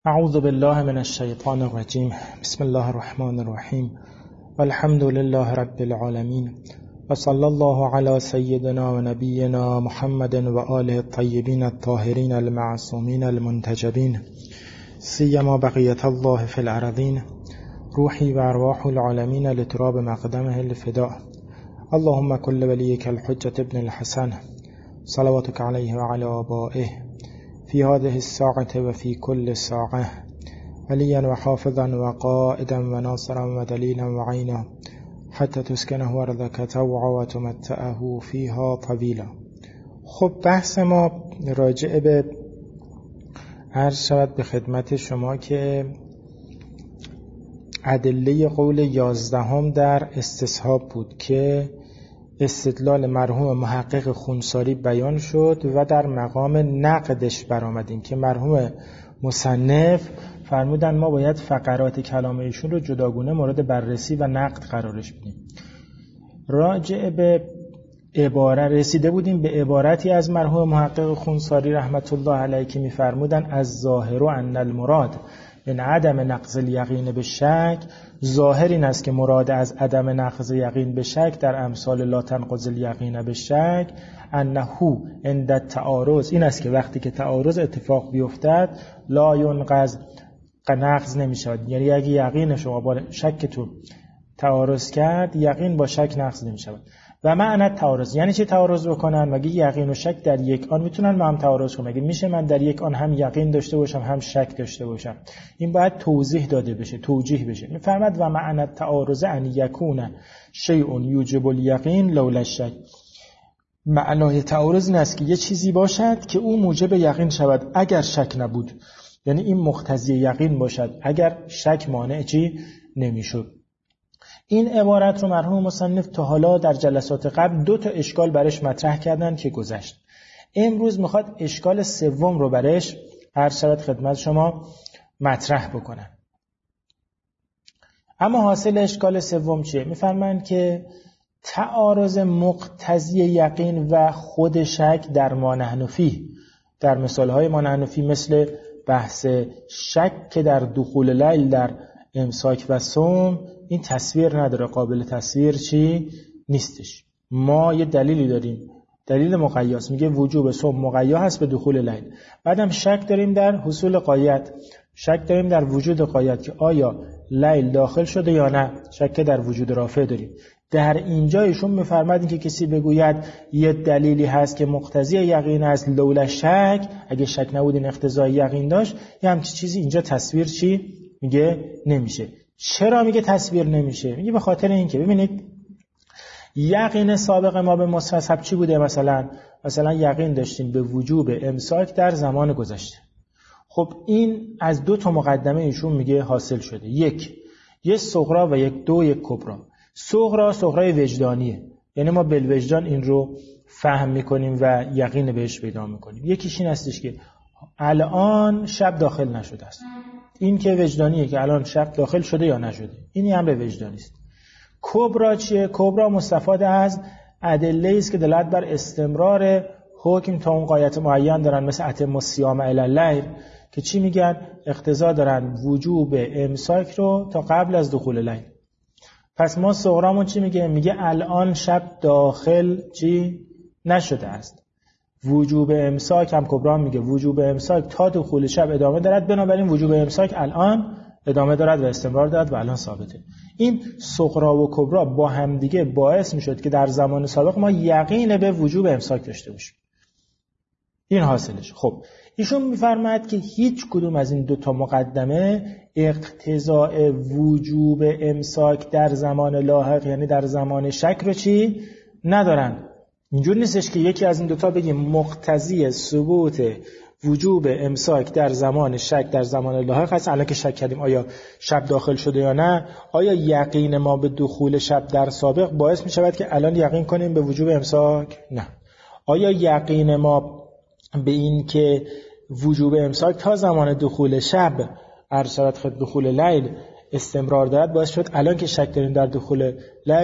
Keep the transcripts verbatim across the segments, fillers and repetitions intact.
اعوذ بالله من الشیطان الرجیم. بسم الله الرحمن الرحیم. والحمد لله رب العالمین و صلی الله علی سیدنا و نبینا محمد و آله الطیبین الطاهرین المعصومین المنتجبین سیما بقیت الله فی الارضین روحی و ارواح العالمین لتراب مقدمه الفداء. اللهم كل وليك الحجة ابن الحسن صلواتك عليه وعلى آبائه في هذه الساعة وفي كل ساعة وليا وحافظا وقائدا وناصرا ودليلا وعينا حتى تسكنه أرضك طوعا وتمتعه فيها طويلا. خب بحث ما راجع به عرض شود به خدمت شما که ادله قول یازدهم در استصحاب بود که استدلال مرحوم محقق خونساری بیان شد و در مقام نقدش برآمدیم که مرحوم مصنف فرمودن ما باید فقرات کلام ایشون رو جداگونه مورد بررسی و نقد قرارش بدیم. راجع به عبارت رسیده بودیم به عبارتی از مرحوم محقق خونساری رحمت الله علیه که می‌فرمودن از ظاهر ان المراد من عدم نقض الیقین به شک، ظاهر این است که مراد از عدم نقض یقین به شک در امثال لا تنقض الیقین به شک انه عند التعارض، این است که وقتی که تعارض اتفاق بیفتد لا ینقض نقض نمی شود. یعنی اگه یقین شما با شکتون تعارض کرد یقین با شک نقض نمی شود. و معنی تعارض یعنی چه تعارض بکنن؟ مگه یقین و شک در یک آن میتونن با هم تعارض کنن؟ مگه میشه من در یک آن هم یقین داشته باشم هم شک داشته باشم؟ این باید توضیح داده بشه، توجیه بشه. میفرماد و معنی تعارض ان یکون شیء یوجب الیقین لولا الشک. معنای تعارض این است که یه چیزی باشد که او موجب یقین شود اگر شک نبود، یعنی این مقتضی یقین باشد اگر شک مانع چی نمیشد. این عبارت رو مرحوم مصنف تا حالا در جلسات قبل دو تا اشکال برش مطرح کردن که گذشت. امروز میخواد اشکال سوم رو برش هر شود خدمت شما مطرح بکنن. اما حاصل اشکال سوم چیه؟ میفرمایند که تعارض مقتضی یقین و خود شک در ما نحن فیه، در مثالهای ما نحن فیه مثل بحث شک که در دخول لیل در امساک و صوم، این تصویر نداره، قابل تصویر چی نیستش. ما یه دلیلی داریم، دلیل مقیاس میگه وجوب صوم مقیا هست به دخول لیل. بعدم شک داریم در حصول غایت، شک داریم در وجود غایت که آیا لیل داخل شده یا نه، شک در وجود رافع داریم. در اینجا ایشون میفرمایند که کسی بگوید یه دلیلی هست که مقتضی یقین است لولا شک، اگه شک نبود این اقتضای یقین داشت، یه همچین چیزی اینجا تصویر چی میگه نمیشه. چرا میگه تصویر نمیشه؟ میگه به خاطر اینکه ببینید یقین سابق ما به مستصحب چی بوده؟ مثلا مثلا یقین داشتیم به وجوب امساک در زمان گذشته. خب این از دو تا مقدمه ایشون میگه حاصل شده. یک یک صغرا و یک دو یک کبرا. صغرا صغرای وجدانیه، یعنی ما بالوجدان این رو فهم میکنیم و یقین بهش پیدا میکنیم. یکیش این هستش که الان شب داخل نشده است، این که وجدانیه که الان شب داخل شده یا نشده، این امر وجدانی است. کبرا چیه؟ کبرا مستفاد از ادله است که دلالت بر استمرار حکم تا اون غایت معین دارن، مثل اتم الصیام الی اللیل که چی میگن؟ اقتضا دارن وجوب امساک رو تا قبل از دخول لیل. پس ما صغرامون چی میگه؟ میگه الان شب داخل چی نشده است. وجوب امساک هم کبرا میگه وجوب امساک تا دخول شب ادامه دارد، بنابراین وجوب امساک الان ادامه دارد و استمرار دارد و الان ثابته. این صغرا و کبرا با هم دیگه باعث میشد که در زمان سابق ما یقین به وجوب امساک داشته باشیم. این حاصلش. خب ایشون میفرماید که هیچ کدوم از این دو تا مقدمه اقتضاء وجوب امساک در زمان لاحق یعنی در زمان شک رو چی ندارن. اینجور نیستش که یکی از این دوتا بگیم مقتضی ثبوت وجوب امساک در زمان شک در زمان لاحق هست. الان که شک کردیم آیا شب داخل شده یا نه، آیا یقین ما به دخول شب در سابق باعث می شود که الان یقین کنیم به وجوب امساک؟ نه. آیا یقین ما به این که وجوب امساک تا زمان دخول شب ارشدت خد دخول لیل استمرار دارد باعث شد الان که شک داریم در دخول لیل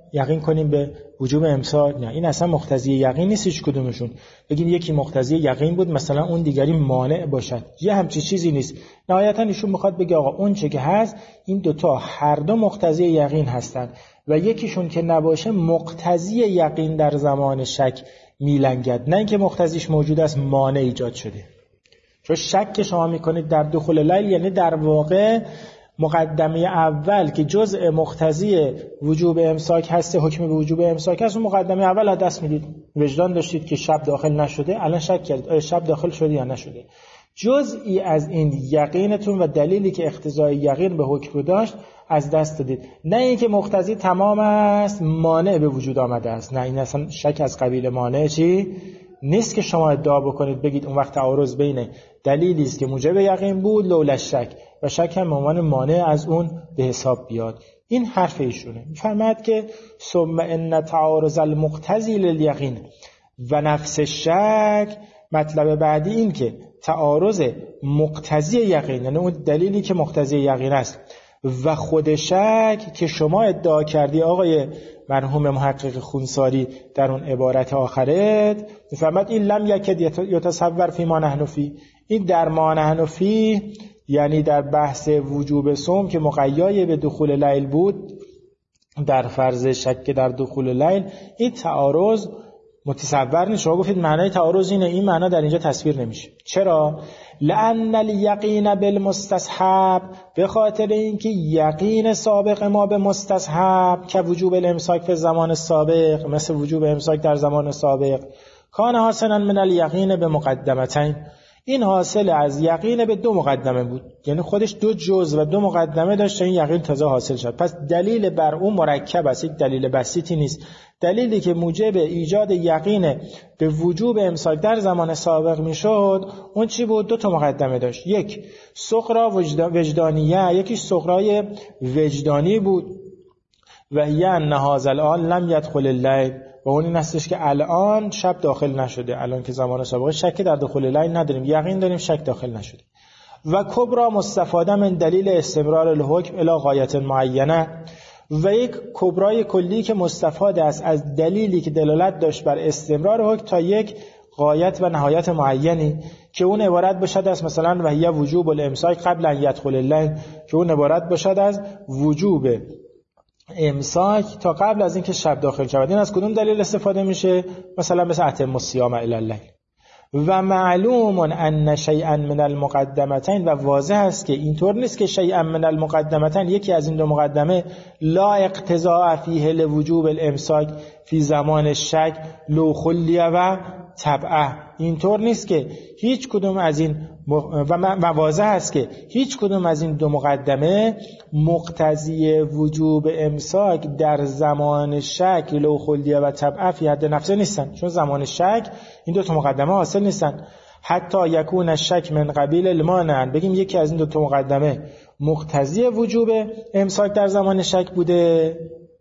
یقین کنیم به وجوب امساک. نه، این اصلا مقتضی یقین نیست هیچ کدومشون. بگیم یکی مقتضی یقین بود مثلا اون دیگری مانع باشد، یه همچی چیزی نیست. نهایتا ایشون میخواد بگه آقا اون چه که هست این دوتا هر دو مقتضی یقین هستن و یکیشون که نباشه مقتضی یقین در زمان شک میلنگد، نه اینکه مقتضیش موجود است مانع ایجاد شده. چون شک که شما میکنید در دخول لیل یعنی در واقع مقدمه اول که جزء مقتضی وجوب امساک هست، حکم به وجوب امساک هست، اون مقدمه اول ها دست میدید. وجدان داشتید که شب داخل نشده، الان شک کردید آیا شب داخل شده یا نشده. جزئی از این یقینتون و دلیلی که اقتضای یقین به حکم رو داشت از دست دادید. نه اینکه مقتضی تمام است مانع به وجود آمده است، نه، این اصلا شک از قبیل مانع چی نیست که شما ادعا بکنید بگید اون وقت تعارض بین دلیلی است که موجب یقین بود لولا شک و شک هم به عنوان مانع از اون به حساب بیاد. این حرف ایشونه. می‌فرماید که ثم ان تعارض المقتضی للیقین و نفس الشک، مطلب بعدی این که تعارض مقتضی یقین یعنی اون دلیلی که مقتضی یقین است و خود شک که شما ادعا کردی آقای مرحوم محقق خونساری در اون عبارت آخرت، می‌فرماید این لم یکد یتصور فی ما نحن فی، این در ما نحن فی یعنی در بحث وجوب صوم که مقید به دخول لیل بود در فرض شک در دخول لیل، این تعارض متصور نیست. شما گفتید معنای تعارض اینه، این معنا در اینجا تصویر نمیشه. چرا؟ لأن الیقین بالمستصحب، به خاطر اینکه یقین سابق ما به مستصحب که وجوب الامساک فی زمان سابق، مثل وجوب امساک در زمان سابق، کان حاصلا من الیقین به مقدمتین، این حاصل از یقین به دو مقدمه بود، یعنی خودش دو جزء و دو مقدمه داشت این یقین تازه حاصل شد. پس دلیل بر اون مرکب است، یک دلیل بسیطی نیست. دلیلی که موجب ایجاد یقین به وجوب امساک در زمان سابق میشد اون چی بود؟ دو تا مقدمه داشت، یک سغرا وجدانیه، یکی سغرای وجدانی بود و هی ان هذا الان لم يدخل الليل، و اون این هستش که الان شب داخل نشده، الان که زمان سابقه شک در دخول لیل نداریم، یقین داریم شک داخل نشده. و کبرا مستفاده من دلیل استمرار الحکم الی غایت معینه، و یک کبرای کلی که مستفاده است از دلیلی که دلالت داشت بر استمرار حکم تا یک غایت و نهایت معینی که اون عبارت باشد از مثلا و هی وجوب الامساک قبل ان یدخل الليل، که اون عبارت باشد از وجوب امساک تا قبل از اینکه شب داخل شود. این از کدوم دلیل استفاده میشه؟ مثلا مثل اتم الصیام الی الليل. و معلوم ان شیئا من المقدمتین، و واضح است که اینطور نیست که شیئا من المقدمتین یکی از این دو مقدمه لا اقتضاء فیه لوجوب الامساک فی زمان شک لو خلیه و تبعه، اینطور نیست که هیچ کدوم از این و واضح است که هیچ کدوم از این دو مقدمه مقتضی وجوب امساک در زمان شک لو خلیه و تبعه فی حد نفسه نیستن، چون زمان شک این دو تا مقدمه حاصل نیستن. حتی یکون الشک من قبیل المانع، بگیم یکی از این دو تا مقدمه مقتضی وجوب امساک در زمان شک بوده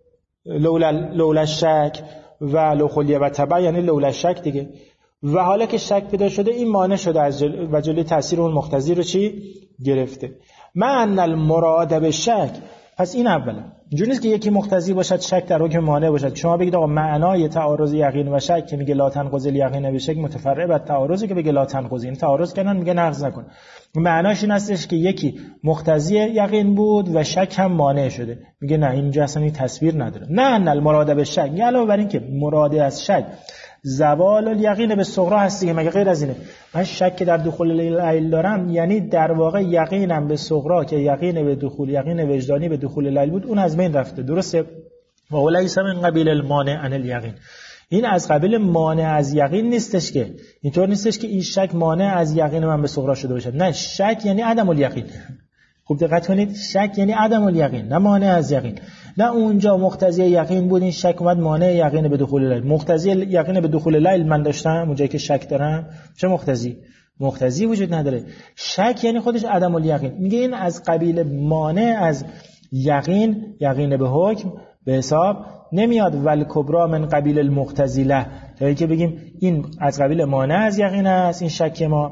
لولا لولا شک و لو خلیه و تبعه یعنی لولا شک دیگه، و حالا که شک پیدا شده این مانع شده از جل... و جلوی تاثیر اون مقتضی رو چی گرفته. معنی المراد به شک، پس این اوله اینجوری نیست که یکی مقتضی باشد شک در حکم مانع باشد. شما بگید آقا معنای تعارض یقین و شک که میگه لا تنقض الیقین به شک متفرع از تعارضی که بگه لا تنقض، این تعارض کنن میگه نقض نکن. معناش این هستش که یکی مقتضی یقین بود و شک هم مانع شده، میگه نه اینجا اصلا این تصویر نداره. نه ان المراد به شک، یعنی علاوه بر این که مراد از شک زوال الیقین به صغرا هست دیگه، مگه غیر از اینه؟ من شک در دخول لیل دارم یعنی در واقع یقینم به صغرا که یقین به دخول یقین وجدانی به دخول لیل بود اون از بین رفته، درسته؟ و ولیس من قبیل المانع عن الیقین، این از قبیل مانع از یقین نیستش، که اینطور نیستش که این شک مانع از یقین من به صغرا شده باشه. نه، شک یعنی عدم الیقین. خوب دقت کنید، شک یعنی عدم الیقین نه مانع از یقین. نه اونجا مقتضی یقین بود این شک اومد مانع یقین به دخول لیل. مقتضی یقین به دخول لیل من داشتم اونجایی که شک دارم، چه مقتضی؟ مقتضی وجود نداره. شک یعنی خودش عدم الیقین. میگه این از قبیل مانع از یقین، یقین به حکم به حساب نمیاد. ول کبرا من قبیل المقتضی له، تا اینکه بگیم این از قبیل مانع از یقین است این شک ما،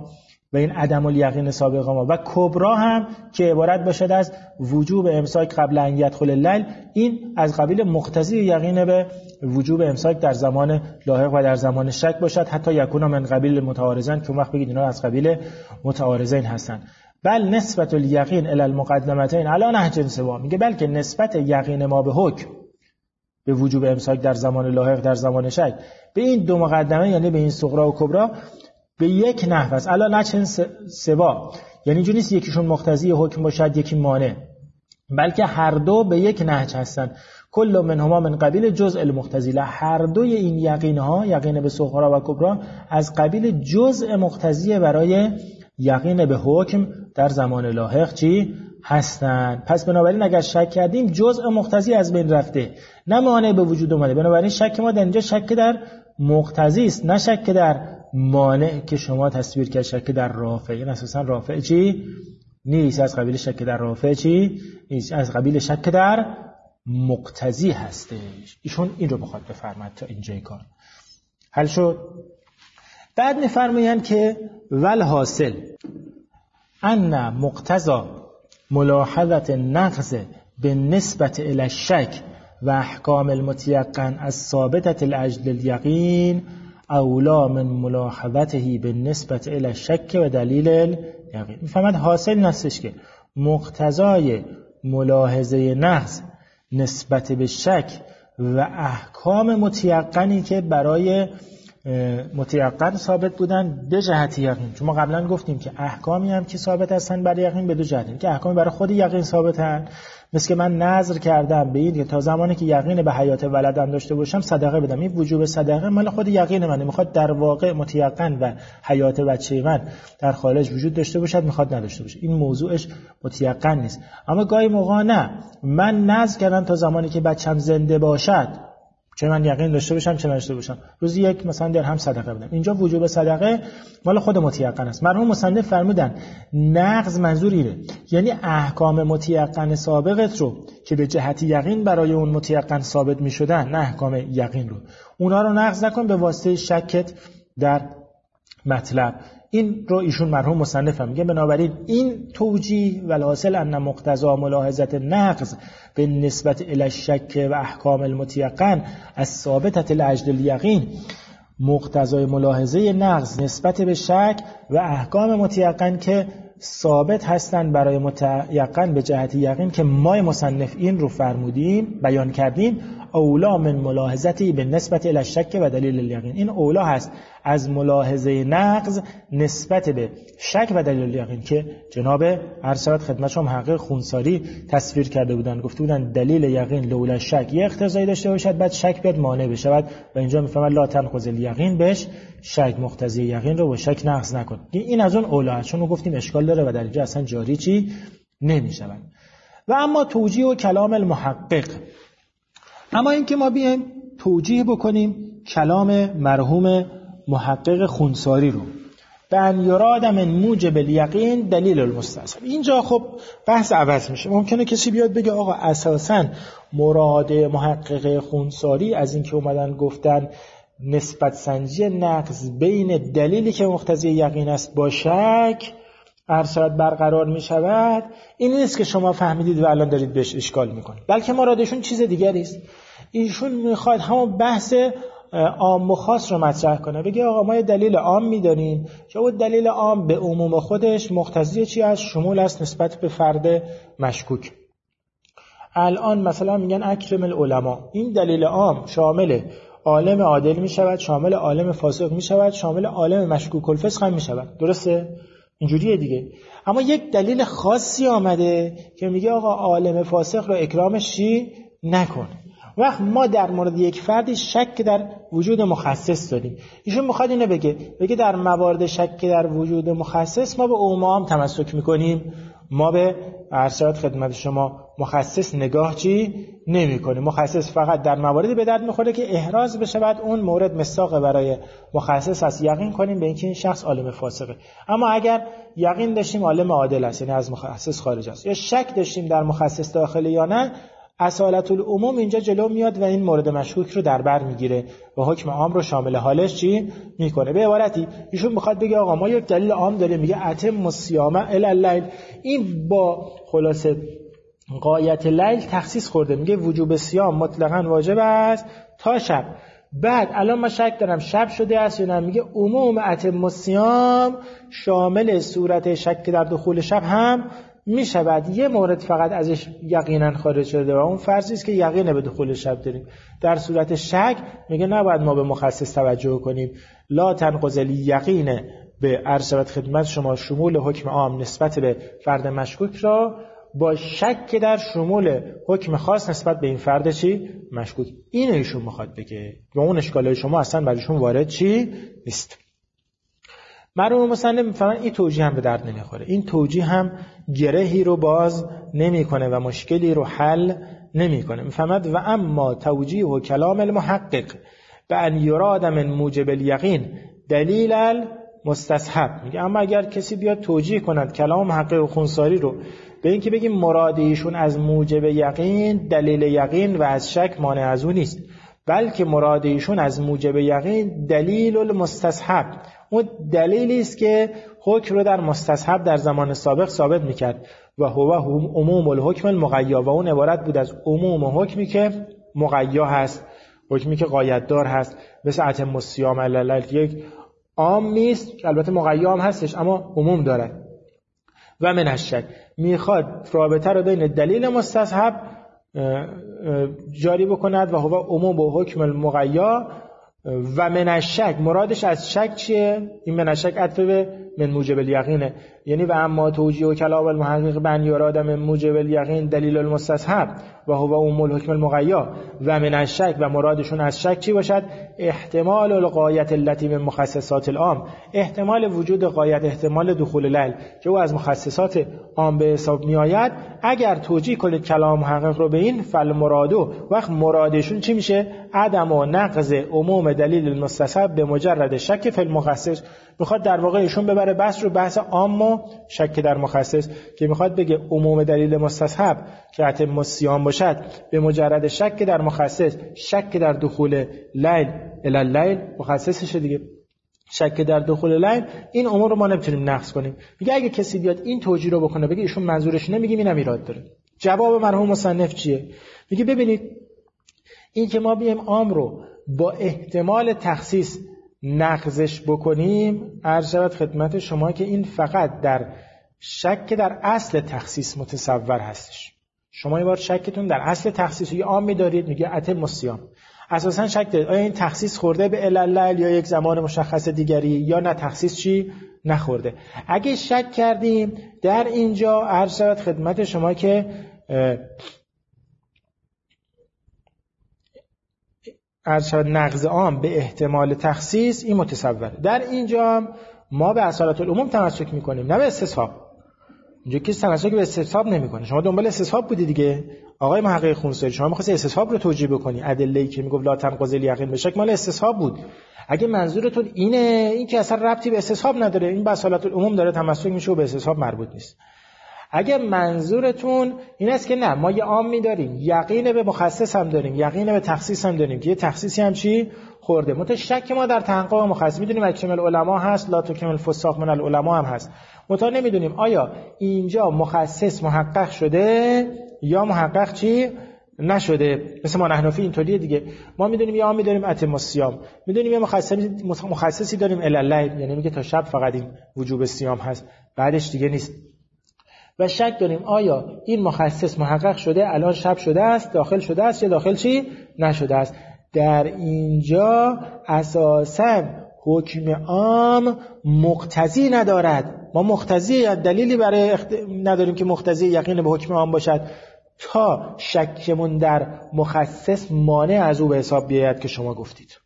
و این عدم الیقین سابقه ما، و کبرا هم که عبارت باشد از وجوب امساک قبل ان یدخل اللیل، این از قبیل مقتضی یقین به وجوب امساک در زمان لاحق و در زمان شک باشد، حتی یکون من قبیل متعارضین، که اون وقت بگید اینا از قبیل متعارضین هستن. بل نسبت الیقین الی المقدمتین علی نهج سوا، میگه بلکه نسبت یقین ما به حکم به وجوب امساک در زمان لاحق در زمان شک به این دو مقدمه، یعنی به این صغرا و کبرا، به یک نحو است. علی نهج سوا، یعنی اینجوری نیست یکیشون مقتضی حکم باشد یکی مانع، بلکه هر دو به یک نهج هستند. کل منهما من قبیل جزء المقتضی، هر دوی این یقین ها، یقین به صغرا و کبرا، از قبیل جزء مقتضی برای یقین به حکم در زمان لاحق چی هستند. پس بنابراین اگر شک کردیم جزء مقتضی از بین رفته، نه مانع به وجود اومده. بنابراین شک ما در اینجا شک در مقتضی است، نه شک در مانع که شما تصویر کرد شک در رافع. این اساسا رافع چی نیست، از قبیل شک در رافع چی نیست، از قبیل شک در مقتضی هستش. ایشون این رو بخواد بفرماد تا اینجای کار حل شد. بعد میفرمایند که ول حاصل ان مقتضا ملاحظه نقض به نسبت الی الشک و احکام المتیقن از ثابتة الاجل الیقین اولا من ملاحظته به نسبت الی الشک و دلیل الیقین. میفهمد حاصل نستش که مقتضای ملاحظه نقض نسبت به شک و احکام متیقنی که برای متیقن ثابت بودن به جهت یقین، چون ما قبلا گفتیم که احکامی هم که ثابت هستن برای یقین به دو جهت، که احکامی برای خود یقین ثابتن، مثل که من نذر کردم به این که تا زمانی که یقین به حیات ولدم داشته باشم صدقه بدم. این وجوب صدقه مال خود یقین منه، میخواد در واقع متیقن و حیات بچه من در خارج وجود داشته باشد، میخواد نداشته باشه. این موضوعش متیقن نیست. اما گاهی موقع نه، من نذر کردم تا زمانی که بچم زنده باشد، چه من یقین داشته باشم چه نداشته باشم، روزی یک مثلا درهم صدقه بدم. اینجا وجوب صدقه مال خود متیقن است. مرحوم مصنف فرمودن نقض منظور اینه، یعنی احکام متیقن سابقت رو که به جهت یقین برای اون متیقن ثابت می شدن، نه احکام یقین رو، اونا رو نقض نکن به واسطه شکت در مطلب. این رو ایشون مرحوم مصنف هم میگه. بنابراین این توجیه والحاصل ان مقتضا ملاحظت نقض به نسبت الی الشک و احکام المتیقن از ثابتة الاجل الیقین، مقتضای ملاحظه نقض نسبت به شک و احکام متیقن که ثابت هستند برای متیقن به جهت یقین که ما مصنف این رو فرمودیم بیان کردیم، اولا من ملاحظتی به نسبت الی الشک و دلیل الیقین. این اولا هست از ملاحظه نقض نسبت به شک و دلیل الیقین که جناب ارشد خدمت شما محقق خونساری تصویر کرده بودن، گفته بودن دلیل یقین لولا شک یه اقتضایی داشته باشد بعد شک بیاد مانع بشود، و اینجا میفهمن لا تنقض الیقین بهش شک مقتضی یقین رو با شک نقض نکن. این از اون اولا هست، چون گفتیم اشکال داره و در اینجا اصلا جاری چی نمیشود. و اما توجیه و کلام المحقق، اما اینکه ما بیایم توجیه بکنیم کلام مرحوم محقق خونساری رو، به ان یراد من موجب الیقین دلیل المستصحب، اینجا خب بحث عوض میشه. ممکنه کسی بیاد بگه آقا اساساً مراد محقق خونساری از اینکه اومدن گفتن نسبت سنجی نقض بین دلیلی که مقتضی یقین است با شک ارشد برقرار می شود، این نیست که شما فهمیدید و الان دارید بهش اشکال میکنید، بلکه مرادشون چیز دیگری است. ایشون میخواد همون بحث عام و خاص رو مطرح کنه، بگه آقا ما یه دلیل عام میدانیم که اون دلیل عام به عموم خودش مقتضی چی است؟ شمول است نسبت به فرد مشکوک. الان مثلا میگن اکرم العلماء، این دلیل عام شامل عالم عادل می شود، شامل عالم فاسق می شود، شامل عالم مشکوک الفسق هم می شود. درسته؟ اینجوریه دیگه. اما یک دلیل خاصی آمده که میگه آقا عالم فاسق رو اکرامش چی نکن. وقت ما در مورد یک فردی شک در وجود مخصص داریم، ایشون میخواد اینو بگه بگه در موارد شک در وجود مخصص ما به عموم تمسک میکنیم، ما به ارشاد خدمت شما مخصص نگاه چی نمی کنیم. مخصص فقط در مواردی به درد میخوره که احراز بشه، بعد اون مورد مصداق برای مخصص هست، یقین کنیم به اینکه این شخص عالم فاسقه. اما اگر یقین داشتیم عالم عادل است، یعنی از مخصص خارج است، یا شک داشتیم در مخصص داخل یا نه، اصالت العموم اینجا جلو میاد و این مورد مشکوک رو در بر میگیره و حکم عام رو شامل حالش چی میکنه. به عبارتی ایشون میخواد بگه آقا ما یک دلیل عام داریم میگه اتم الصیام الی اللیل، این با خلاصه غایت لیل تخصیص خورده، میگه وجوب صیام مطلقاً واجب است تا شب. بعد الان ما شک دارم شب شده است یا نه، میگه عموم اتم الصیام شامل صورت شک در دخول شب هم میشود. یه مورد فقط ازش یقینا خارج شده و اون فرضی است که یقین به دخول شب داریم. در صورت شک میگه نباید ما به مخصص توجه کنیم. لا تنقض الیقین به عرض خدمت شما شمول حکم عام نسبت به فرد مشکوک را با شک در شمول حکم خاص نسبت به این فرد چی مشکوک. این ایشون میخواد بگه و اون اشکالای شما اصلا برایشون وارد چی نیست. مرحوم مصنف میفهمن این توجیه هم به درد نمیخوره، این توجیه هم گرهی رو باز نمیکنه و مشکلی رو حل نمیکنه. میفهمد و اما توجیه و کلام المحقق به ان یراد من موجب الیقین دلیل المستصحب، میگه اما اگر کسی بیاد توجیه کند کلام محقق خونساری رو به این که بگیم مراد ایشون از موجب یقین دلیل یقین و از شک مانع از اون نیست، بلکه مراد ایشون از موجب یقین دلیل المستصحب، اون دلیلی است که حکم رو در مستصحب در زمان سابق ثابت میکرد و هو عموم الحکم المقیا، و اون عبارت بود از عموم حکمی که مقیا هست، حکمی که غایت دار هست، مثل اتم الصیام الی اللیل یک عام نیست، البته مقیا هم هستش اما عموم دارد. و من الشک میخواد رابطه رو بین دلیل مستصحب جاری بکند و هو عموم و حکم المقیا و من الشک مرادش از شک چیه؟ این من الشک عطف به من موجب الیقینه، یعنی و اما توجیه و کلام المحقق بن یراد من موجب الیقین دلیل المستصحب و هو عموم الحکم المقیا و من الشک و مرادشون از شک چی باشد؟ احتمال الغایت التي من مخصصات العام، احتمال وجود غایت، احتمال دخول لیل که او از مخصصات عام به حساب می آید. اگر توجیه کنید کلام محقق رو به این فالمرادو، وقت مرادشون چی میشه؟ عدم و نقض عموم دلیل المستصحب به مجرد شک فی المخصص. میخواد در واقع ایشون ببره بحث رو بحث عام و شک در مخصص، که میخواد بگه عموم دلیل مستصحب که اتم الصیام باشد به مجرد شک در مخصص، شک در دخول لیل الی اللیل مخصصشه دیگه، شک در دخول لیل، این امور رو ما نمیتونیم نقض کنیم. میگه اگه کسی بیاد این توجیه رو بکنه بگه ایشون منظورش نمیگیم اینم ایراد داره. جواب مرحوم مصنف چیه؟ میگه ببینید این که ما بیم عام رو با احتمال تخصیص نقضش بکنیم، عرض شود خدمت شما که این فقط در شک در اصل تخصیص متصور هستش. شما یه بار شکتون در اصل تخصیص یه عام می‌دارید، میگه اتم الصیام، اساساً شک دارید آیا این تخصیص خورده به الی اللیل یا یک زمان مشخص دیگری، یا نه تخصیص چی نخورده. اگه شک کردیم در اینجا عرض شود خدمت شما که عرض شود نقض عام به احتمال تخصیص این متصور. در اینجا ما به اصالت العموم تمسک میکنیم نه به استصحاب. اینجا کسی تمسک به استصحاب نمیکنه. شما دنبال استصحاب بودی دیگه آقای محقق خونساری، شما می‌خواستی استصحاب رو توجیه بکنی، ادله‌ای که میگفت لا تنقض الیقین به شک مال استصحاب بود. اگه منظورتون اینه، این که اصلا ربطی به استصحاب نداره، این به اصالت العموم داره تمسک میشه و به استصحاب مربوط نیست. اگه منظورتون این است که نه ما یه عام می‌داریم، یقین به مخصص هم داریم، یقین به تخصیص هم داریم که یه تخصیصی هم چی خورده، متشک ما در تحقق مخصص می‌دونیم اکمل العلماء هست، لا تکمل الفساق من العلماء هم هست، متا نمی‌دونیم آیا اینجا مخصص محقق شده یا محقق چی نشده. مثل ما نحنفی اینطوریه دیگه، ما می‌دونیم یا می‌دونیم اتم الصیام، می‌دونیم یه مخصصی مخصصی داریم الی اللیل، یعنی میگه تا شب فقط این وجوب صیام هست، بعدش دیگه نیست. و شک داریم آیا این مخصص محقق شده، الان شب شده است، داخل شده است یا داخل چی نشده است. در اینجا اساساً حکم عام مقتضی ندارد، ما مقتضی دلیلی برای اخت... نداریم که مقتضی یقین به حکم عام باشد تا شکمون در مخصص مانع از او به حساب بیاید که شما گفتید.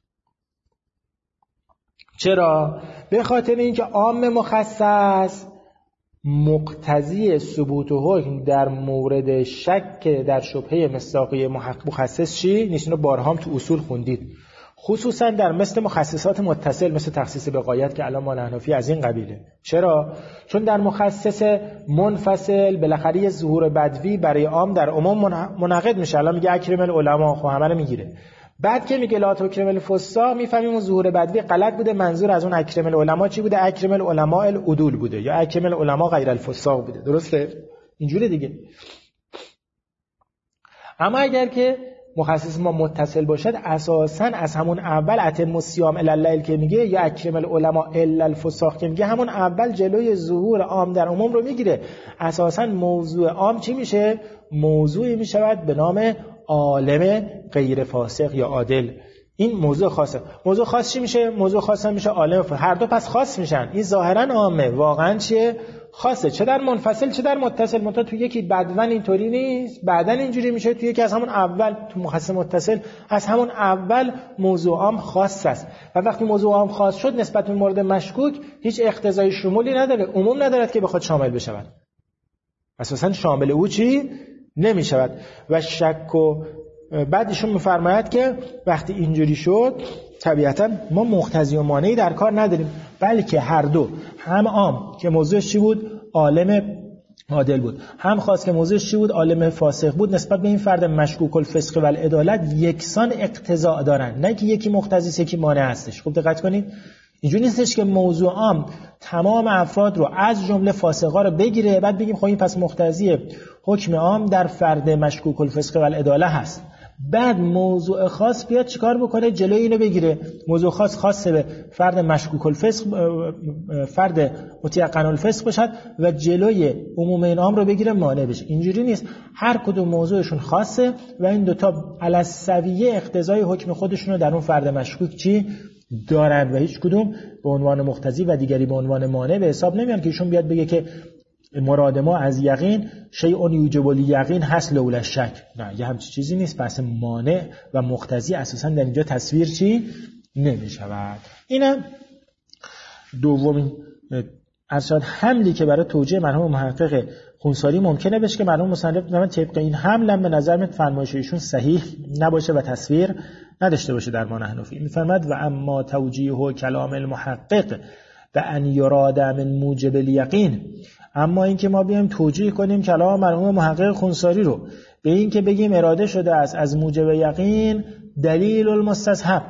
چرا؟ به خاطر اینکه عام مخصص مقتضی ثبوت حکم در مورد شک در شبهه مصداقی مخصص چی؟ نیست، اینو بارها هم تو اصول خوندید. خصوصا در مثل مخصصات متصل مثل تخصیص به غایت که الان مانع حنفی از این قبیله. چرا؟ چون در مخصص منفصل بالاخره ظهور بدوی برای عام در عموم منعقد میشه. الان میگه اکرم العلماء، خب همه رو میگیره. بعد که میگه لا تکرم الفسا میفهمیم اون ظهور بدوی غلط بوده، منظور از اون اکرم العلماء چی بوده؟ اکرم العلماء العدول بوده یا اکرم العلماء غیر الفساق بوده. درسته؟ اینجوری دیگه. اما اگر که مخصص ما متصل باشد اساساً از همون اول اتم الصیام الی الليل که میگه یا اکرم العلماء الا الفساق که میگه همون اول جلوی ظهور عام در عموم رو میگیره. اساساً موضوع عام چی میشه؟ موضوعی میشود به نام عالم غیر فاسق یا عادل. این موضوع خاصه. موضوع خاص چی میشه؟ موضوع خاص هم میشه عالم فاسق. هر دو پس خاص میشن. این ظاهرا عامه، واقعا چیه؟ خاصه. چه در منفصل چه در متصل. منتها تو یکی بدون اینطوری نیست، بعدن اینجوری میشه. تو یکی از همون اول تو مخصص متصل از همون اول موضوع عام خاص است و وقتی موضوع عام خاص شد نسبت به مورد مشکوک هیچ اقتضای شمولی نداره، عموم ندارد که بخواد شامل بشود. اساسا شامل او چی نمیشود. و شک و بعد ایشون میفرماید که وقتی اینجوری شد طبیعتا ما مقتضی و مانعی در کار نداریم، بلکه هر دو، هم عام که موضوعش چی بود؟ عالم عادل بود، هم خاص که موضوعش چی بود؟ عالم فاسق بود، نسبت به این فرد مشکوک الفسق و العدالت یکسان اقتضا دارن، نه که یکی مقتضی است یکی مانع هستش. خوب دقت کنید، اینجوری نیستش که موضوع عام تمام افراد رو از جمله فاسقا رو بگیره بعد بگیم خب این پس مقتضی حکم عام در فرد مشکوک الفسق و العدالت هست، بعد موضوع خاص بیاد چیکار بکنه؟ جلوی اینو بگیره. موضوع خاص خاصه به فرد مشکوک الفسق، فرد متيقن الفسق باشد و جلوی عموم این عام رو بگیره، مانع بشه. اینجوری نیست، هر کدوم موضوعشون خاصه و این دوتا علی السویه اقتضای حکم خودشون رو در اون فرد مشکوک چی دارن و هیچ کدوم به عنوان مقتضی و دیگری به عنوان مانع به حساب نمیان که ایشون بیاد بگه که مراد ما از یقین شیء یوجب الیقین هست لولا الشک. نه، یه همچین چیزی نیست. پس مانع و مقتضی اساسا در اینجا تصویر چی نمیشود. اینم دومین ارشاد حملی که برای توجیه مرحوم محقق خونساری ممکنه بشه که مرحوم مصنف میگن طبق این حمل به نظر میاد فرمایش ایشون صحیح نباشه و تصویر نداشته باشه در مانع حنفی. میفرماد و اما توجیه کلام المحقق و ان یراد من موجب الیقین، اما اینکه ما بیایم توجیه کنیم کلام مرحوم محقق خونساری رو به این که بگیم اراده شده است از موجب یقین دلیل المستصحب،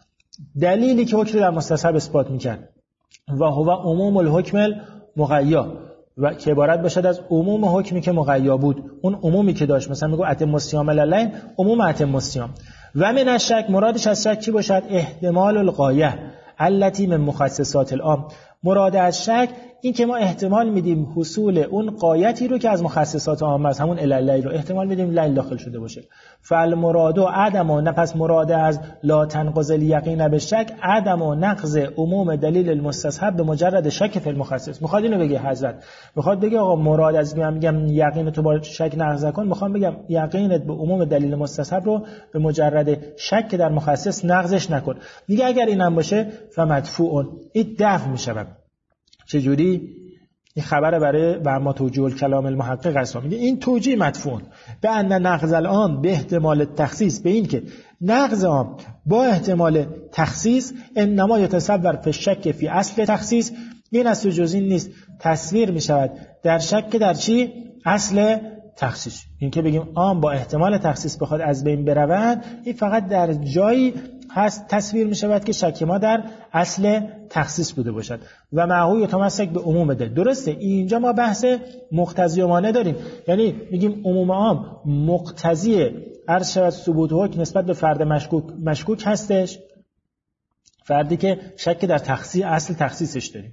دلیلی که حکم در مستصحب اثبات میکرد و هو عموم الحکم المقیا، و که عبارت باشد از عموم حکمی که مقیا بود، اون عمومی که داشت. مثلا میگه اتم الصیام الی الليل، عموم اتم الصیام. و من الشک، مرادش از شک چی باشد؟ احتمال الغایه التي من مخصصات العام. مراد از شک این که ما احتمال میدیم حصول اون غایتی رو که از مخصصات عام است، همون الی الليل رو احتمال میدیم لیل داخل شده باشه. فالمراد عدم و نفس مراد از لا تنقض الیقین بالشک عدم و نقض عموم دلیل المستصحب به مجرد شک فی المخصص. میخواد اینو بگه حضرت، میخواد بگه آقا مراد از من میگم یقین تو با شک نقض کن، میخوام بگم یقینت به عموم دلیل مستصحب رو به مجرد شک در مخصص نقضش نکن. میگه اگر اینم باشه فمدفوع، این دفع میشه. چجوری؟ این خبر برای و ما توجیه کلام المحقق است. میگه این توجیه مدفون به ان نقض العام به احتمال تخصیص، به این که نقض عام با احتمال تخصیص انما یتصور فی شک فی اصل تخصیص، این از جزئی نیست، تصویر می شود در شک در چی؟ اصل تخصیص. این که بگیم عام با احتمال تخصیص بخواد از بین برود، این فقط در جایی هست تصویر می شود که شک ما در اصل تخصیص بوده باشد و معهو یتمسک به عموم دلیل. درسته، اینجا ما بحث مقتضی و مانع داریم، یعنی میگیم عموم عام مقتضی عرض شود ثبوت حکم نسبت به فرد مشکوک مشکوک هستش، فردی که شک در تخصیص اصل تخصیصش داریم،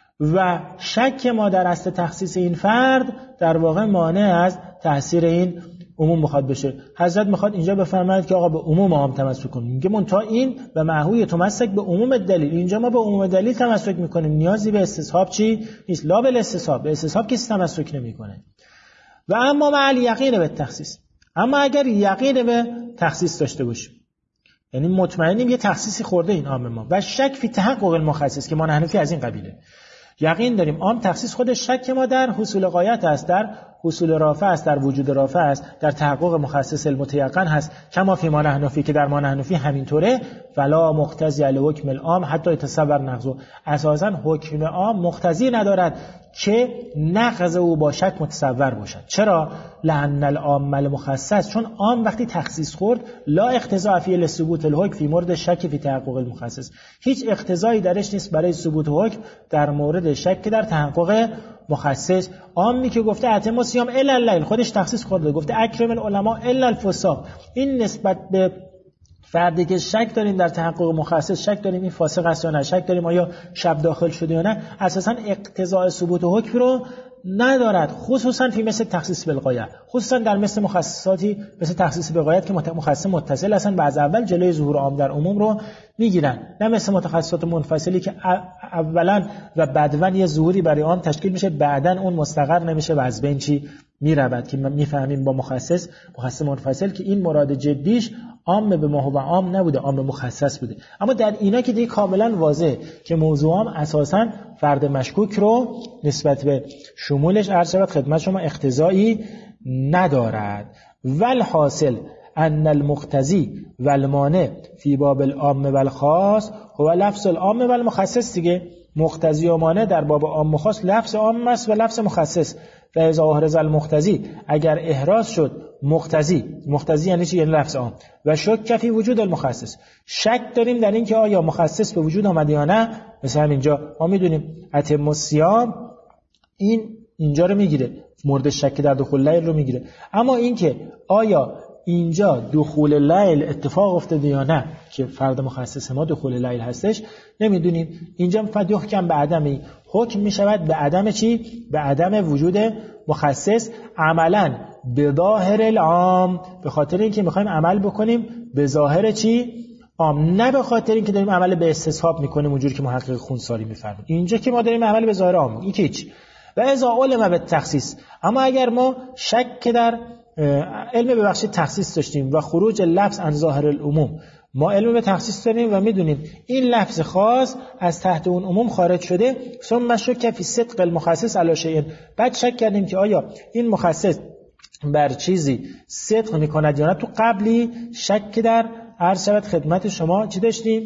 و شک ما در اصل تخصیص این فرد در واقع مانع از تاثیر این عموم میخواد بشه. حضرت میخواد اینجا بفرماید که آقا به عموم عام تمسک کنیم. میگه منتها این و معهوی تمسک به عموم دلیل، اینجا ما به عموم دلیل تمسک میکنیم، نیازی به استصحاب چی نیست. لا بالاستصحاب، به استصحاب کسی تمسک نمیکنه. و اما مع الیقین به تخصیص، اما اگر یقین به تخصیص داشته باشیم، یعنی مطمئنیم یه تخصیصی خورده این عام ما، و شک فی تحقق المخصص که ما حنفی از این قبیله، یقین داریم عام تخصیص خودش شک ما در حصول غایت است، در حصول رافع است در وجود رافع است در تحقق مخصص المتیقن هست کما فی ما نحن فی که در ما نحن فی همینطوره فلا مقتضی الحکم العام حتی يتصور نقض. اساسا حکم عام مقتضی ندارد که نقض او با شک متصور باشد. چرا؟ لأن العام المخصص، چون عام وقتی تخصیص خورد لا اقتضاء فی لثبوت الحکم فی مورد شک فی تحقق المخصص، هیچ اقتضایی درش نیست برای ثبوت حکم در مورد شک در تحقق مخصص. عامی که گفته اتم الصیام الا اللیل خودش تخصیص خورده، گفته اکرم العلماء الا الفساق، این نسبت به فردی که شک داریم در تحقق مخصص، شک داریم این فاسق است یا نه، شک داریم آیا شب داخل شده یا نه، اساساً اقتضاء ثبوت حکم رو ندارد، خصوصاً فی مثل تخصیص بالغایه، خصوصاً در مثل مخصصاتی مثل تخصیص بالغایه که مخصص متصل هستن و از اول جلوی ظهور عام در عموم رو میگیرن، نه مثل متخصصات منفصلی که اولا و بعداً یه ظهوری برای عام تشکیل میشه بعداً اون مستقر نمیشه و از بین چی میرود که میفهمیم با مخصص مخصص منفصل که این مراد جدیش عام به ما و عام نبوده، عام به مخصص بوده. اما در اینا که دیگه کاملا واضحه که موضوع عام اساساً فرد مشکوک رو نسبت به شمولش عرض شود خدمت شما اقتضایی ندارد. والحاصل ان المقتضی والمانع فی باب العام والخاص هو لفظ العام والمخصص. دیگه مقتضی و مانع در باب عام و خاص لفظ عام است و لفظ مخصص. و اذا احرز المقتضی، اگر احراز شد مقتضی، مقتضی یعنی چی؟ یعنی لفظ عام، و شک فی وجود المخصص، شک داریم در این که آیا مخصص به وجود آمده یا نه. مثلا اینجا ما میدونیم اتم الصیام این اینجا رو میگیره، مورد شک در دخول لیل رو میگیره، اما این که آیا اینجا دخول لیل اتفاق افتاده یا نه که فرد مخصص ما دخول لیل هستش نمیدونیم. اینجا فقط یحکم به عدمی، حکم میشود به عدم چی؟ به عدم وجود مخصص عملا به ظاهر العام، به خاطر اینکه میخوایم عمل بکنیم به ظاهر چی؟ عام، نه به خاطر اینکه داریم عمل به استصحاب میکنیم اونجوری که محقق خونساری میفرمایند. اینجا که ما داریم عمل به ظاهر عام، این که هیچ. و اذا علم به تخصیص، اما اگر ما شک در علم به بخش تخصیص داشتیم و خروج لفظ عن ظاهر العموم، ما علم به تخصیص داریم و میدونیم این لفظ خاص از تحت اون عموم خارج شده، ثم شک فی صدق المخصص علی شیء، بعد شک کردیم که آیا این مخصص بر چیزی صدق میکند یا نه. تو قبلی شک در عرض شود خدمت شما چی داشتیم؟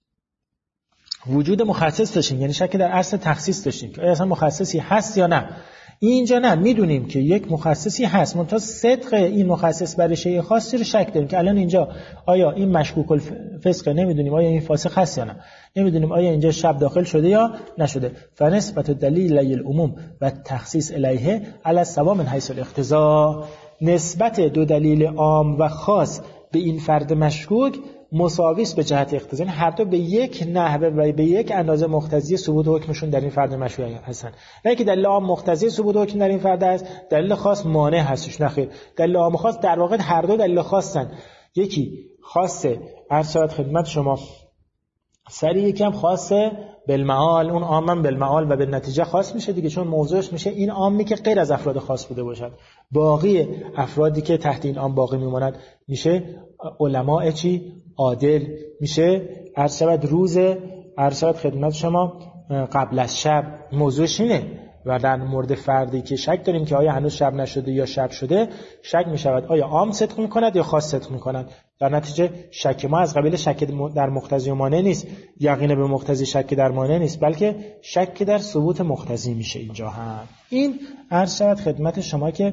وجود مخصص داشتیم، یعنی شک در اصل تخصیص داشتیم که آیا اصلا مخصصی هست یا نه. اینجا نه، میدونیم که یک مخصصی هست، منتها صدق این مخصص برای شیء خاصی رو شک داریم که الان اینجا آیا این مشکوک الفسق، نمیدونیم آیا این فاسق هست یا نه، نمیدونیم آیا اینجا شب داخل شده یا نشده. فنسبت دلیل العموم و تخصیص الیه علی السواء من حیث الاقتضاء، نسبت دو دلیل عام و خاص به این فرد مشکوک مساوی به جهت اقتضا، هر دو به یک نحوه و به یک اندازه مقتضی ثبوت حکمشون در این فرد مشروع هستن. نه که دلیل عام مقتضی ثبوت حکم در این فرد است، دلیل خاص مانع هستش. نه خیر، دلیل عام و خاص در واقع هر دو دلیل خاصن. یکی خاصه عرض شود خدمت شما سری، یکم خاصه بالمعال، اون عامم بالمعال و به نتیجه خاص میشه دیگه، چون موضوعش میشه این عامی که غیر از افراد خاص بوده باشد. باقی افرادی که تحت این عام باقی میموند میشه علماء چی؟ عادل، میشه عرض شود روز عرض شود خدمت شما قبل از شب، موضوعش اینه. و در مورد فردی که شک داریم که آیا هنوز شب نشده یا شب شده، شک میشود آیا عام صدق میکند یا خاص صدق میکند. در نتیجه شک ما از قبیل شک در مقتضی و مانع نیست، یقین به مقتضی شک در مانع نیست، بلکه شک در ثبوت مقتضی میشه اینجا هم. این عرض شود خدمت شما که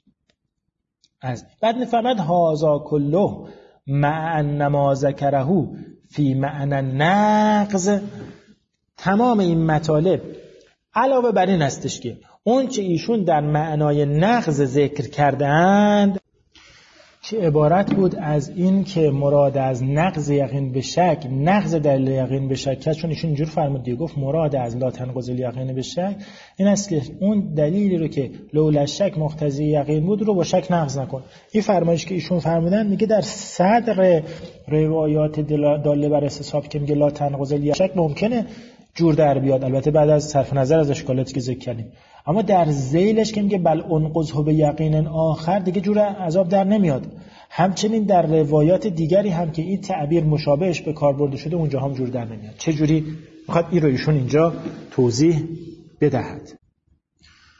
از بعد میفرماد هازا کله مع ان ما ذکره فی معنی نقض، تمام این مطالب علاوه بر این هستش که اون چه ایشون در معنای نقض ذکر کردند که عبارت بود از این که مراد از نقض یقین به شک، نقض دلیل یقین به شک، چون ایشون اینجور فرمود دیگه، گفت مراد از لا تنقض الیقین به شک این است که اون دلیلی رو که لولا شک مقتضی یقین بود رو با شک نقض نکن. این فرمایش که ایشون فرمودن میگه در صدر روایات داله بر استصحاب که میگه لا تنقض الیقین ممکنه جور در بیاد، البته بعد از صرف نظر از اشکالاتی که ذکر کردیم، اما در ذیلش که میگه بل انقضه به یقین آخر دیگه جور عذاب در نمیاد. همچنین در روایات دیگری هم که این تعبیر مشابهش به کار برده شده اونجا هم جور در نمیاد. چه جوری؟ میخواد این رو ایشون اینجا توضیح بدهد.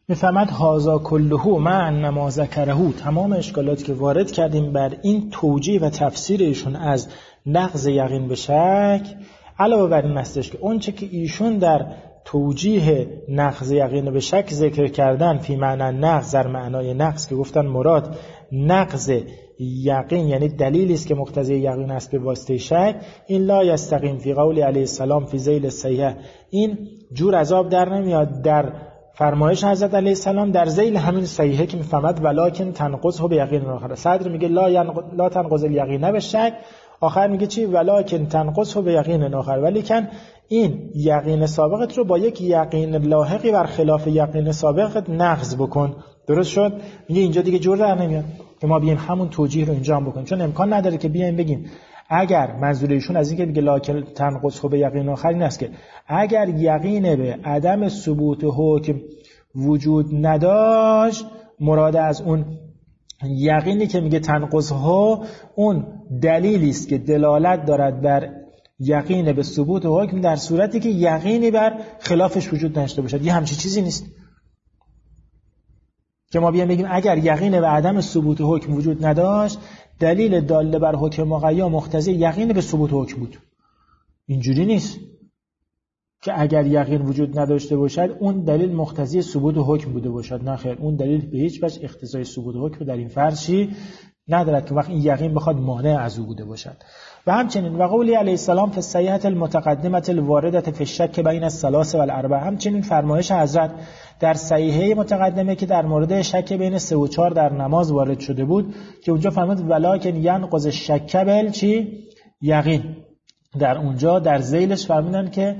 میفهمد هازا کلهو مع انما ذکرهو، تمام اشکالاتی که وارد کردیم بر این توجیه و تفسیر ایشون از نقض یقین به شک، علاوه بر این هستش که اون چه که ایشون در توجیه نقض یقین به شک ذکر کردن فی معنی نقض، در معنای نقض که گفتن مراد نقض یقین یعنی دلیلی است که مقتضی یقین است به واسطه شک، این لا یستقیم فی قول علیه السلام فی ذیل صحیح، این جور عذاب در نمیاد در فرمایش حضرت علیه السلام در ذیل همین صحیحه که میفهمد ولکن تنقضه به یقین آخر. صدر میگه لا ینق... لا تنقض الیقین به شک، آخر میگه چی؟ ولکن تنقضه به یقین آخر. ولی کن این یقین سابقت رو با یک یقین لاحقی بر خلاف یقین سابقت نقض بکن. درست شد؟ میگه اینجا دیگه جور در نمیاد که ما بیایم همون توجیه رو اینجا هم بکنیم، چون امکان نداره که بیایم بگیم اگر منظور ایشون از این که میگه لاکن تنقض به یقین آخر این است که اگر یقین به عدم ثبوت حکم وجود نداشت، مراد از اون یقینی که میگه تنقض ها اون دلیلی است که دلالت دارد بر یقین به ثبوت حکم در صورتی که یقینی بر خلافش وجود نداشته باشد. یه همچین چیزی نیست که ما بیایم بگیم اگر یقین به عدم ثبوت حکم وجود نداشت دلیل داله بر حکم مقیا مقتضی یقین به ثبوت حکم بود. اینجوری نیست که اگر یقین وجود نداشته باشد اون دلیل مقتضی ثبوت حکم بوده باشد. نه خیر، اون دلیل به هیچ وجه اقتضای ثبوت حکم در این فرضی ندارد که وقت این یقین بخواد مانع از او بوده باشد. و همچنین و قولی علیه السلام فی الصحیحه المتقدمه الوارده فی الشک بین الثلاث والاربع، همچنین فرمایش حضرت در صحیحه متقدمه که در مورد شک بین سه و چهار در نماز وارد شده بود که اونجا فرمود ولکن ینقض الشک بل چی؟ یقین. در اونجا در ذیلش فرمودن که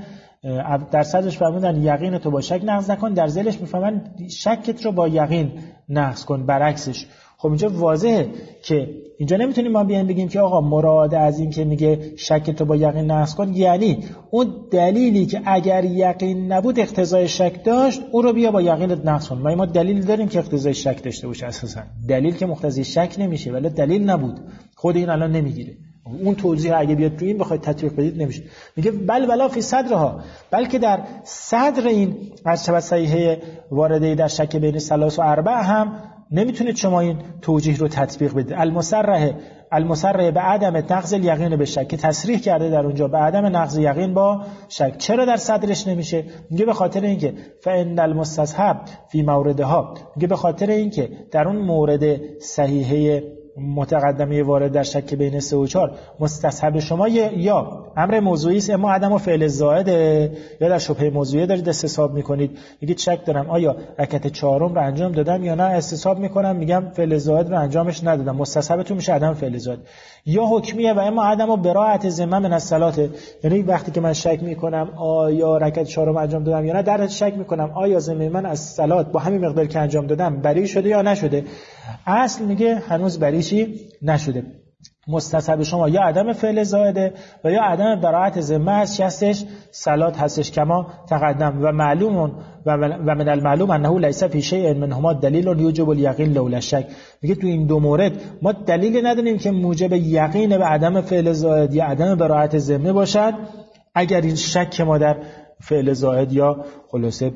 در صدرش فرمودن یقین تو با شک نقض نکن، در ذیلش میفهمن شکت رو با یقین نقض کن، برعکسش. خب اینجا واضحه که اینجا نمیتونیم ما بیایم بگیم که آقا مراد از این که میگه شک تو با یقین نقض کن یعنی اون دلیلی که اگر یقین نبود اقتضای شک داشت او رو بیا با یقینت نقض کن. ما دلیل داریم که اقتضای شک داشته باشه، اساسا دلیل که مقتضی شک نمیشه، ولی دلیل نبود خود این الان نمیگیره. اون توضیح اگه بیاد تو این بخواید تطبیق بدید نمیشه. میگه بل ولا فی صدرها، بلکه در صدر این از شبه صحیحه وارده در شک بین ثلاث و اربع هم نمیتونید شما این توجیه رو تطبیق بدید. المصرح المصرح به عدم نقض یقین به شک، که تصریح کرده در اونجا به عدم نقض یقین با شک. چرا در صدرش نمیشه؟ میگه به خاطر اینکه فإن المستصحب فی موردها، میگه به خاطر اینکه در اون مورد صحیحه متقدمه وارد در شک بین سه و چهار مستصحب شما یا امر موضوعی است، اما عدم و فعل زائده، یا در شبهه موضوعی دارید استصحاب میکنید، میگید شک دارم آیا رکعت چهارم رو انجام دادم یا نه، استصحاب میکنم میگم فعل زائد رو انجامش ندادم، مستصحب تو میشه عدم فعل زائد. یا حکمیه و اما عدم و براءت ذمه من الصلاه، یعنی وقتی که من شک میکنم آیا رکعت چهارم انجام دادم یا نه، در شک میکنم آیا ذمه من از صلات با همین مقدار که انجام دادم بری شده یا نشده. اصل میگه هنوز بری چی نشده. مستصحب شما یا عدم فعل زائده و یا عدم براءت ذمه هست، هستش صلات هستش کما تقدم. و معلوم و من المعلوم انه لیس فی شیء منهما دلیل یوجب الیقین لولا شک. میگه تو این دو مورد ما دلیلی نداریم که موجب یقین به عدم فعل زائد یا عدم براءت ذمه باشد اگر این شک ما در فعل زائد یا خلاصه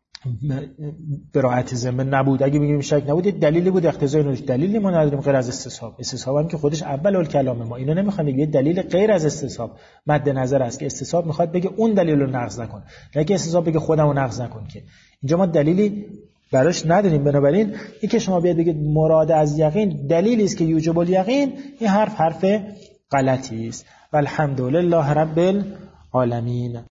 براءت ذمه نبود. اگه بگیم شک نبود دلیلی بود اقتضای نوش، دلیلی ما نداریم غیر از استصحاب. استصحاب هم که خودش اول الکلام ما اینو نمیخوام بگه دلیل غیر از استصحاب مد نظر است که استصحاب میخواد بگه اون دلیل رو نقض نکن، نه که استصحاب بگه خودم رو نقض نکن. که اینجا ما دلیلی براش نداریم. بنابراین این که شما بیاد بگید مراد از یقین دلیلی است که یوجب الیقین، این حرف حرف غلطی است. والحمدلله رب العالمین.